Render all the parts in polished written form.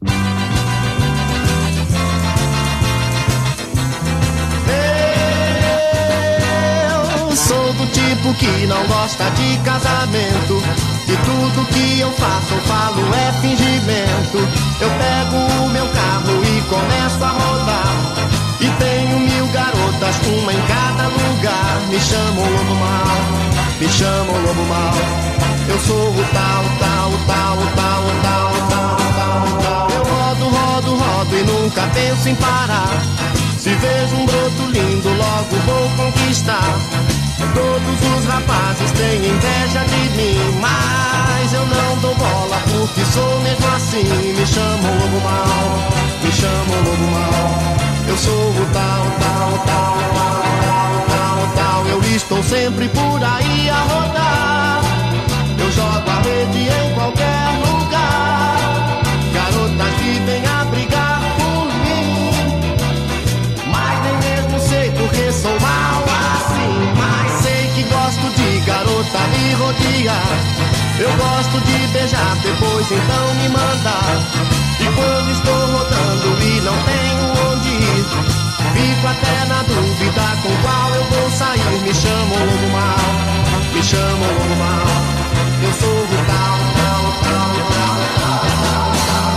Eu sou do tipo que não gosta de casamento, e tudo que eu faço ou falo é fingimento. Eu pego o meu carro e começo a rodar, e tenho 1000 garotas, uma em cada lugar. Me chamam lobo mau, me chamam lobo mau. Eu sou o tal, tal, tal, tal, tal, tal, tal, tal. Eu rodo, rodo, rodo e nunca penso em parar. Se vejo um broto lindo, logo vou conquistar. Todos os rapazes têm inveja de mim, mas eu não dou bola porque sou mesmo assim. Me chamam lobo mau, me chamam lobo mau. Eu sou o tal, tal, tal, tal, tal, tal, tal. Eu estou sempre por aí a rodar. Eu jogo a rede em qualquer lugar. Garotas vivem a brigar por mim, mas nem mesmo sei porque sou mal assim. Mas sei que gosto de garota me rodear. Eu gosto de beijar, depois então me mandar. E quando estou rodando e não tenho onde ir, fico até na dúvida com qual eu vou sair. Me chamam lobo mau, me chamam lobo mau. Eu sou o tal, tal, tal, tal, tal, tal, tal.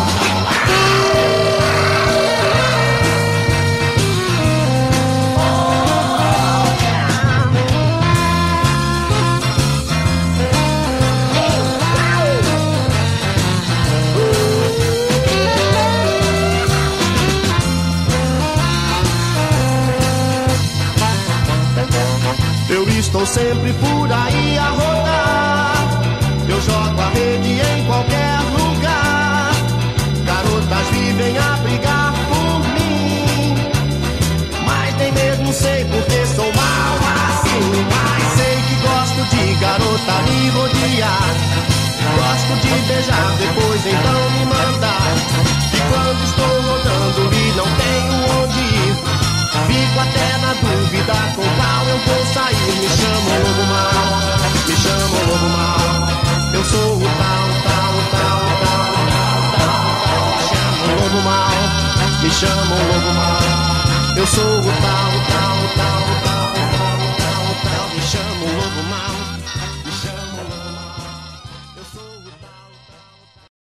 Eu estou sempre por aí a rodar. Eu jogo a rede em qualquer lugar. Garotas vivem a brigar por mim, mas nem mesmo sei porque sou mal assim. Mas sei que gosto de garota me rodear. Gosto de beijar, depois então me mandar. E quando estou rodando e não tenho onde ir, fico até na dúvida com qual eu vou sair. Me chamam lobo mau, me chamam lobo mau. Eu sou o tal, tal, tal, tal, tal, tal, tal. Me chamam lobo mau, me chamam lobo mau. Eu sou o tal, tal, tal, tal, tal, tal, tal. Me chamam lobo mau.